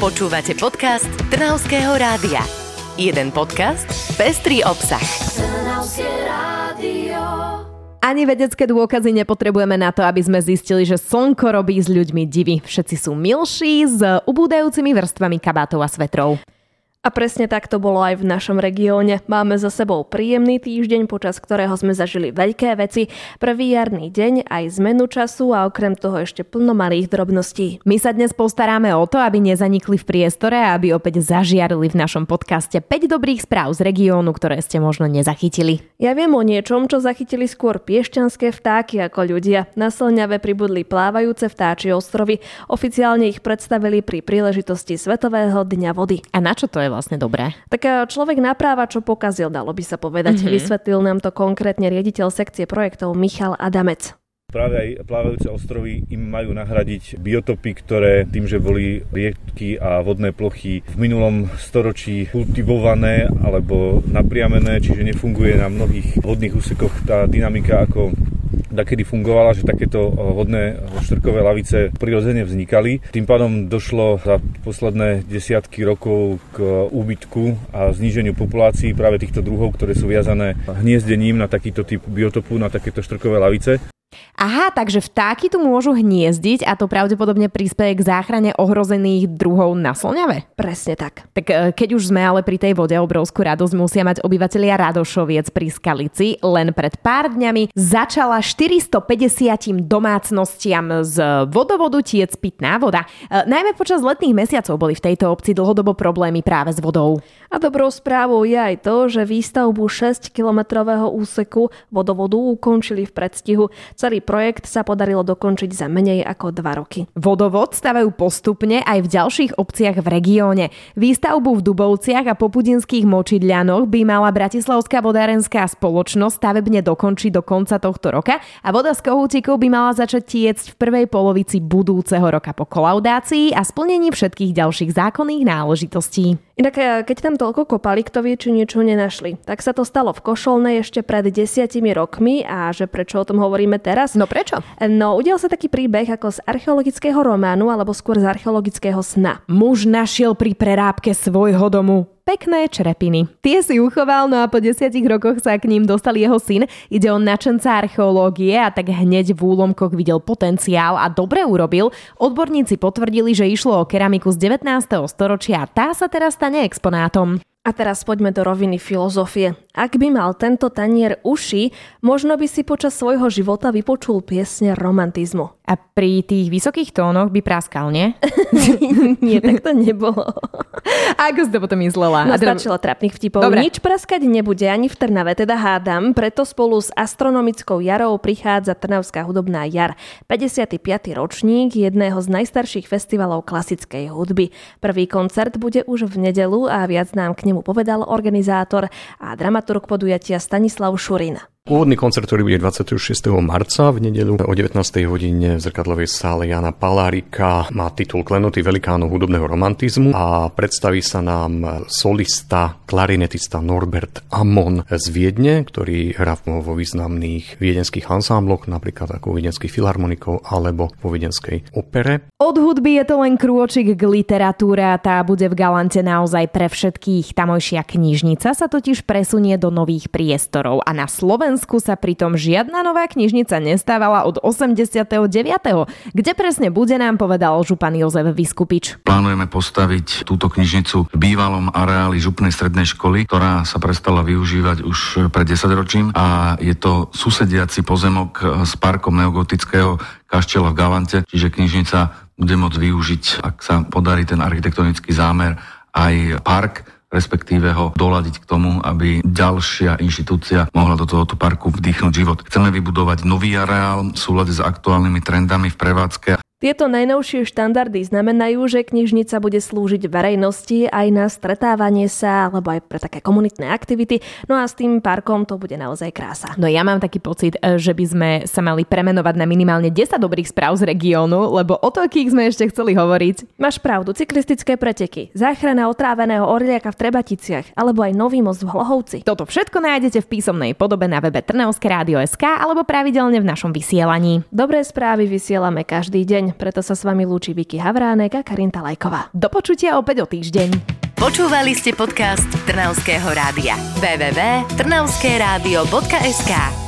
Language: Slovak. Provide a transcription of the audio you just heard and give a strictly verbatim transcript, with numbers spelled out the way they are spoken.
Počúvate podcast Trnavského rádia. Jeden podcast, pestrý obsah. Trnavské rádio. Ani vedecké dôkazy nepotrebujeme na to, aby sme zistili, že slnko robí s ľuďmi divy. Všetci sú milší s ubúdajúcimi vrstvami kabátov a svetrov. A presne tak to bolo aj v našom regióne. Máme za sebou príjemný týždeň, počas ktorého sme zažili veľké veci. Prvý jarný deň, aj zmenu času a okrem toho ešte plno malých drobností. My sa dnes postaráme o to, aby nezanikli v priestore a aby opäť zažiarili v našom podcaste päť dobrých správ z regiónu, ktoré ste možno nezachytili. Ja viem o niečom, čo zachytili skôr piešťanské vtáky ako ľudia. Na Slňave pribudli plávajúce vtáčie ostrovy. Oficiálne ich predstavili pri príležitosti Svetového dňa vody. A na čo to je vlastne dobré? Tak človek napráva, čo pokazil, dalo by sa povedať. Mm-hmm. Vysvetlil nám to konkrétne riaditeľ sekcie projektov Michal Adamec. Práve aj plávajúce ostrovy im majú nahradiť biotopy, ktoré tým, že boli rieky a vodné plochy v minulom storočí kultivované alebo napriamené, čiže nefunguje na mnohých vodných úsekoch tá dynamika, ako dakedy fungovala, že takéto vodné štrkové lavice prirodzene vznikali. Tým pádom došlo za posledné desiatky rokov k úbytku a zníženiu populácií práve týchto druhov, ktoré sú viazané hniezdením na takýto typ biotopu, na takéto štrkové lavice. Aha, takže vtáky tu môžu hniezdiť a to pravdepodobne prispieje k záchrane ohrozených druhov na Slňave? Presne tak. Tak keď už sme ale pri tej vode, obrovskú radosť musia mať obyvatelia Radošoviec pri Skalici. Len pred pár dňami začala štyristopäťdesiat domácnostiam z vodovodu tiec pitná voda. E, najmä počas letných mesiacov boli v tejto obci dlhodobo problémy práve s vodou. A dobrou správou je aj to, že výstavbu šesťkilometrového úseku vodovodu ukončili v predstihu. Celý projekt sa podarilo dokončiť za menej ako dva roky. Vodovod stavajú postupne aj v ďalších obciach v regióne. Výstavbu v Dubovciach a Popudinských Močidľanoch by mala Bratislavská vodárenská spoločnosť stavebne dokončiť do konca tohto roka a voda z kohútikov by mala začať tiecť v prvej polovici budúceho roka po kolaudácii a splnení všetkých ďalších zákonných náležitostí. Inak keď tam toľko kopali, kto vie, či niečo nenašli. Tak sa to stalo v Košolnej ešte pred desiatimi rokmi a že prečo o tom hovoríme teraz? No prečo? No udial sa taký príbeh ako z archeologického románu alebo skôr z archeologického sna. Muž našiel pri prerábke svojho domu pekné črepiny. Tie si uchoval, no a po desiatich rokoch sa k ním dostal jeho syn. Ide o nadšenca archeológie a tak hneď v úlomkoch videl potenciál a dobre urobil. Odborníci potvrdili, že išlo o keramiku z devätnásteho storočia a tá sa teraz stane exponátom. A teraz poďme do roviny filozofie. Ak by mal tento tanier uši, možno by si počas svojho života vypočul piesne romantizmu. A pri tých vysokých tónoch by praskal, nie? Nie, tak to nebolo. Ako si to potom myslela? No stačilo trapných vtipov. Dobre. Nič praskať nebude ani v Trnave, teda hádam, preto spolu s astronomickou jarou prichádza Trnavská hudobná jar. päťdesiaty piaty ročník jedného z najstarších festivalov klasickej hudby. Prvý koncert bude už v nedeľu a viac nám k nemu povedal organizátor a dramaturg podujatia Stanislav Šurin. Úvodný koncert, ktorý bude dvadsiateho šiesteho marca v nedeľu o devätnástej hodine v zrkadlovej sále Jana Palárika, má titul Klenoty velikánov hudobného romantizmu a predstaví sa nám solista, klarinetista Norbert Ammon z Viedne, ktorý hrá vo významných viedenských ansámbloch, napríklad ako viedenských filharmonikov alebo vo viedenskej opere. Od hudby je to len krôčik k literatúre a tá bude v Galante naozaj pre všetkých. Tamojšia knižnica sa totiž presunie do nových priestorov a na Slovensku sa pritom žiadna nová knižnica nestávala od osemdesiateho deviateho Kde presne bude, nám povedal župan Jozef Vyskupič. Plánujeme postaviť túto knižnicu v bývalom areáli župnej strednej školy, ktorá sa prestala využívať už pred desaťročím a je to susediaci pozemok s parkom neogotického kaštieľa v Galante, čiže knižnica bude môcť využiť, ak sa podarí ten architektonický zámer, aj park, respektíve ho doladiť k tomu, aby ďalšia inštitúcia mohla do tohoto parku vdýchnuť život. Chceme vybudovať nový areál v súlade s aktuálnymi trendami v prevádzke. Tieto najnovšie štandardy znamenajú, že knižnica bude slúžiť verejnosti aj na stretávanie sa, alebo aj pre také komunitné aktivity. No a s tým parkom to bude naozaj krása. No ja mám taký pocit, že by sme sa mali premenovať na minimálne desať dobrých správ z regiónu, lebo o toľkých sme ešte chceli hovoriť. Máš pravdu, cyklistické preteky, záchrana otráveného orliaka v Trebaticiach, alebo aj nový most v Hlohovci. Toto všetko nájdete v písomnej podobe na webe Trnavské rádio bodka es ká alebo pravidelne v našom vysielaní. Dobré správy vysielame každý deň. týždeň, preto sa s vami lúči Vicky Havránek a Karinta Lajková. Do počutia opäť o týždeň. Počúvali ste podcast Trnavského rádia. w w w bodka trnavskeradio bodka es ká